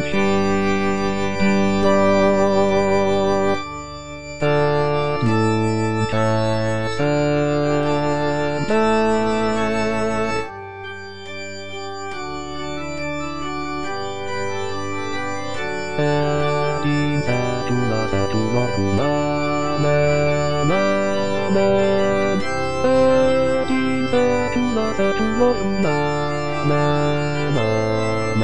しいよ。歩かさないありさとわざとの不満なままありさとわざとの不満なまま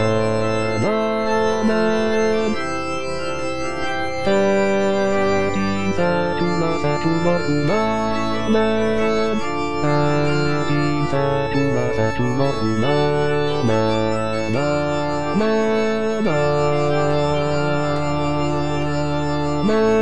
ありさとわざとの不満なありさとわざとの不満なまま